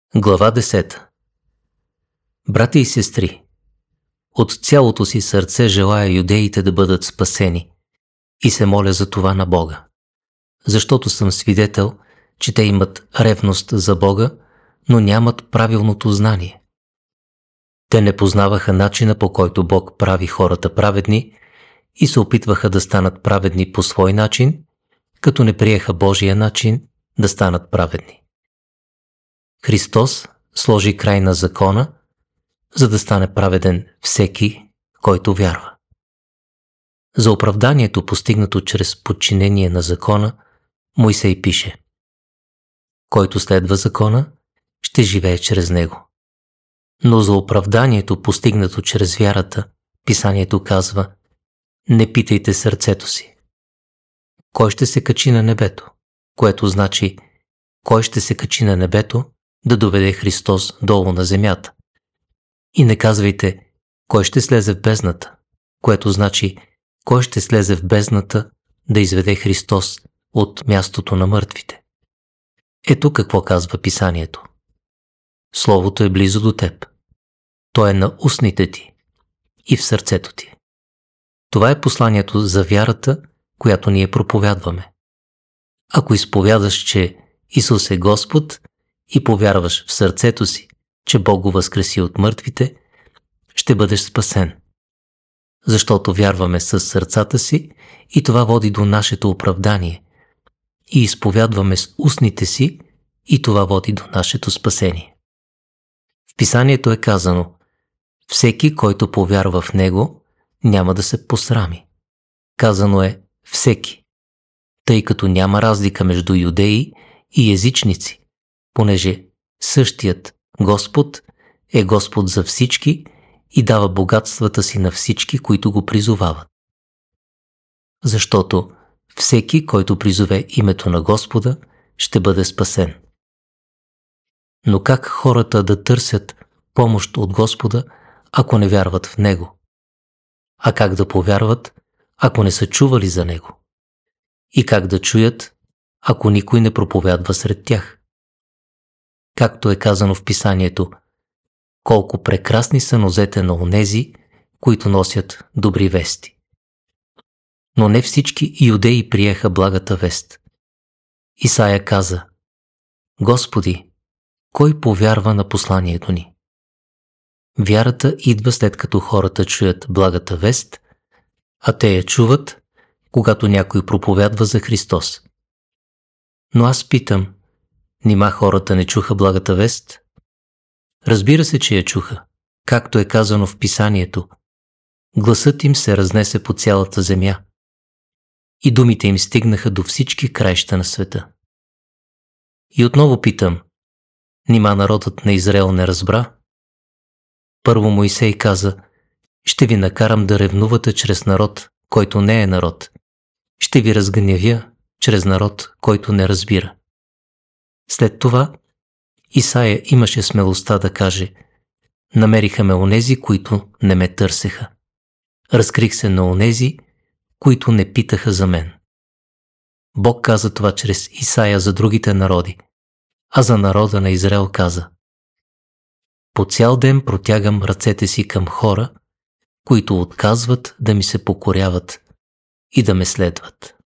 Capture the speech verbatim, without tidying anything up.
Глава десета. Брати и сестри, от цялото си сърце желая юдеите да бъдат спасени и се моля за това на Бога, защото съм свидетел, че те имат ревност за Бога, но нямат правилното знание. Те не познаваха начина, по който Бог прави хората праведни и се опитваха да станат праведни по свой начин, като не приеха Божия начин да станат праведни. Христос сложи край на закона, за да стане праведен всеки, който вярва. За оправданието, постигнато чрез подчинение на закона, Мойсей пише: който следва закона, ще живее чрез него. Но за оправданието, постигнато чрез вярата, Писанието казва: не питайте сърцето си. Кой ще се качи на небето? Което значи, кой ще се качи на небето да доведе Христос долу на земята. И не казвайте, кой ще слезе в бездната, което значи, кой ще слезе в бездната да изведе Христос от мястото на мъртвите. Ето какво казва Писанието. Словото е близо до теб. То е на устните ти и в сърцето ти. Това е посланието за вярата, която ние проповядваме. Ако изповядаш, че Исус е Господ, и повярваш в сърцето си, че Бог го възкреси от мъртвите, ще бъдеш спасен. Защото вярваме с сърцата си и това води до нашето оправдание. И изповядваме с устните си и това води до нашето спасение. В Писанието е казано: всеки, който повярва в Него, няма да се посрами. Казано е всеки, тъй като няма разлика между юдеи и езичници, понеже същият Господ е Господ за всички и дава богатствата си на всички, които го призовават. Защото всеки, който призове името на Господа, ще бъде спасен. Но как хората да търсят помощ от Господа, ако не вярват в Него? А как да повярват, ако не са чували за Него? И как да чуят, ако никой не проповядва сред тях? Както е казано в Писанието: колко прекрасни са нозете на онези, които носят добри вести. Но не всички юдеи приеха благата вест. Исаия каза: Господи, кой повярва на посланието ни? Вярата идва след като хората чуят благата вест, а те я чуват, когато някой проповядва за Христос. Но аз питам: нима хората не чуха благата вест? Разбира се, че я чуха, както е казано в Писанието: гласът им се разнесе по цялата земя и думите им стигнаха до всички краища на света. И отново питам: нима народът на Израел не разбра? Първо Мойсей каза: ще ви накарам да ревнувате чрез народ, който не е народ. Ще ви разгневя чрез народ, който не разбира. След това Исаия имаше смелостта да каже: намериха ме онези, които не ме търсеха. Разкрих се на онези, които не питаха за мен. Бог каза това чрез Исаия за другите народи, а за народа на Израел каза: по цял ден протягам ръцете си към хора, които отказват да ми се покоряват и да ме следват.